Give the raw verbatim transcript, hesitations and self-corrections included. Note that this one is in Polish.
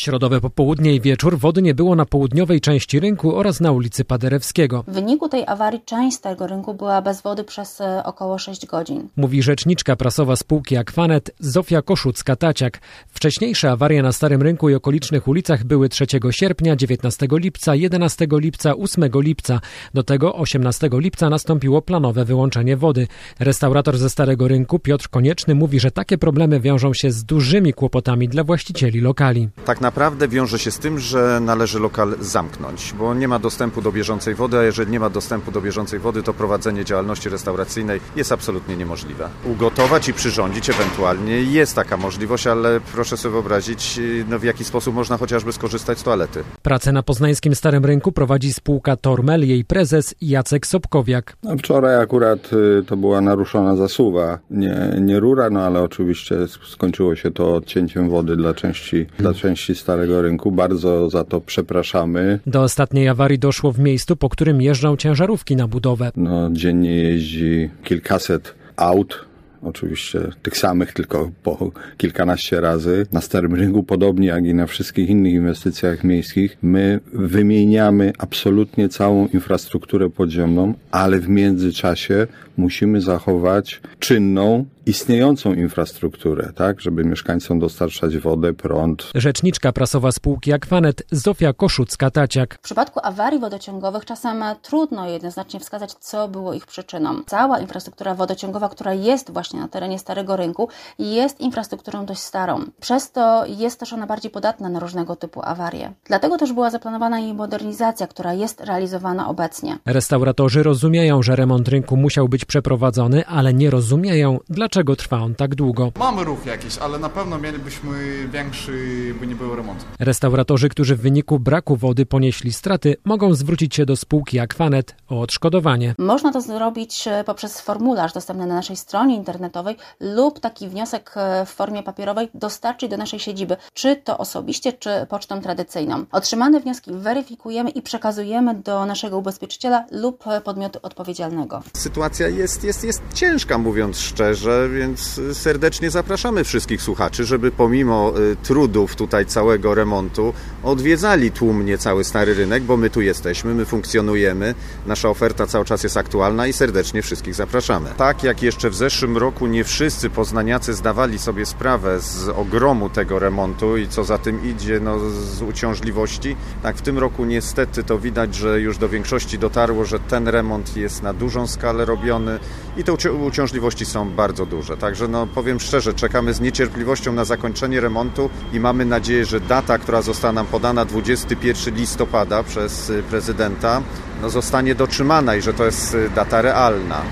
środowe popołudnie i wieczór wody nie było na południowej części rynku oraz na ulicy Paderewskiego. W wyniku tej awarii część tego rynku była bez wody przez około sześć godzin. Mówi rzeczniczka prasowa spółki Aquanet Zofia Koszucka-Taciak. Wcześniejsze awarie na Starym Rynku i okolicznych ulicach były trzeciego sierpnia, dziewiętnastego lipca, jedenastego lipca, ósmego lipca. Do tego osiemnastego lipca nastąpiło planowe wyłączenie wody. Restaurator ze Starego Rynku Piotr Konieczny mówi, że takie problemy wiążą się z dużymi kłopotami dla właścicieli lokali. Tak naprawdę wiąże się z tym, że należy lokal zamknąć, bo nie ma dostępu do bieżącej wody, a jeżeli nie ma dostępu do bieżącej wody, to prowadzenie działalności restauracyjnej jest absolutnie niemożliwe. Ugotować i przyrządzić ewentualnie jest taka możliwość, ale proszę sobie wyobrazić, no w jaki sposób można chociażby skorzystać z toalety. Pracę na poznańskim Starym Rynku prowadzi spółka Tormel, jej prezes Jacek Sobkowiak. No wczoraj akurat y, to była naruszona zasuwa, nie, nie rura, no ale oczywiście skończyło się to odcięciem wody dla części, dla części Starego Rynku. Bardzo za to przepraszamy. Do ostatniej awarii doszło w miejscu, po którym jeżdżą ciężarówki na budowę. No, dziennie jeździ kilkaset aut. Oczywiście tych samych, tylko po kilkanaście razy. Na Starym Rynku, podobnie jak i na wszystkich innych inwestycjach miejskich, my wymieniamy absolutnie całą infrastrukturę podziemną, ale w międzyczasie musimy zachować czynną, istniejącą infrastrukturę, tak, żeby mieszkańcom dostarczać wodę, prąd. Rzeczniczka prasowa spółki Aquanet Zofia Koszucka-Taciak. W przypadku awarii wodociągowych czasem trudno jednoznacznie wskazać, co było ich przyczyną. Cała infrastruktura wodociągowa, która jest właśnie na terenie Starego Rynku, jest infrastrukturą dość starą. Przez to jest też ona bardziej podatna na różnego typu awarie. Dlatego też była zaplanowana jej modernizacja, która jest realizowana obecnie. Restauratorzy rozumieją, że remont rynku musiał być przeprowadzony, ale nie rozumieją, dlaczego trwa on tak długo. Mamy ruch jakiś, ale na pewno mielibyśmy większy, by nie było remontu. Restauratorzy, którzy w wyniku braku wody ponieśli straty, mogą zwrócić się do spółki Aquanet o odszkodowanie. Można to zrobić poprzez formularz dostępny na naszej stronie internetowej lub taki wniosek w formie papierowej dostarczyć do naszej siedziby, czy to osobiście, czy pocztą tradycyjną. Otrzymane wnioski weryfikujemy i przekazujemy do naszego ubezpieczyciela lub podmiotu odpowiedzialnego. Sytuacja jest, jest, jest ciężka, mówiąc szczerze, więc serdecznie zapraszamy wszystkich słuchaczy, żeby pomimo y, trudów tutaj całego remontu odwiedzali tłumnie cały Stary Rynek, bo my tu jesteśmy, my funkcjonujemy, nasza oferta cały czas jest aktualna i serdecznie wszystkich zapraszamy. Tak jak jeszcze w zeszłym roku nie wszyscy poznaniacy zdawali sobie sprawę z ogromu tego remontu i co za tym idzie, no, z uciążliwości, tak w tym roku niestety to widać, że już do większości dotarło, że ten remont jest na dużą skalę robiony i te uciążliwości są bardzo duże. Także no, powiem szczerze, czekamy z niecierpliwością na zakończenie remontu i mamy nadzieję, że data, która została nam podana dwudziestego pierwszego listopada przez prezydenta, no, zostanie dotrzymana i że to jest data realna.